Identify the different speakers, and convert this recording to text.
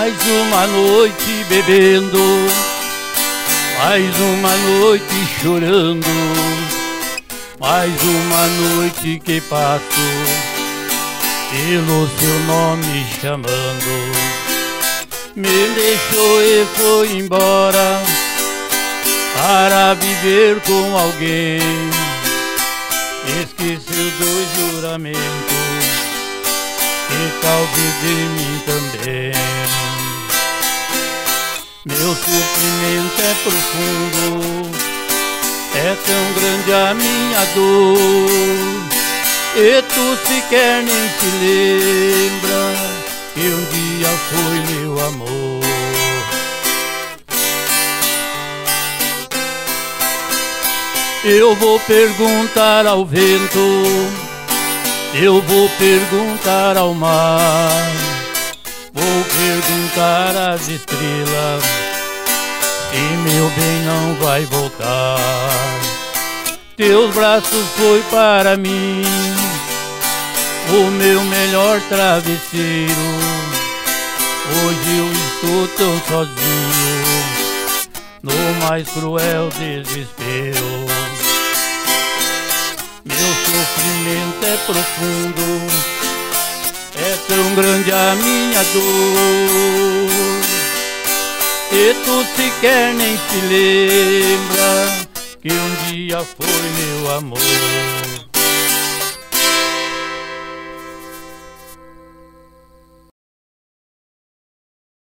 Speaker 1: Mais uma noite bebendo, mais uma noite chorando, mais uma noite que passo pelo seu nome chamando. Me deixou e foi embora para viver com alguém. Esqueceu dos juramentos e talvez de mim também. Meu sofrimento é profundo, é tão grande a minha dor, e tu sequer nem te lembra que um dia foi meu amor. Eu vou perguntar ao vento, eu vou perguntar ao mar, vou perguntar às estrelas se meu bem não vai voltar. Teus braços foi para mim o meu melhor travesseiro. Hoje eu estou tão sozinho no mais cruel desespero. Meu sofrimento é profundo, é tão grande a minha dor, e tu sequer nem se lembra que um dia foi meu amor.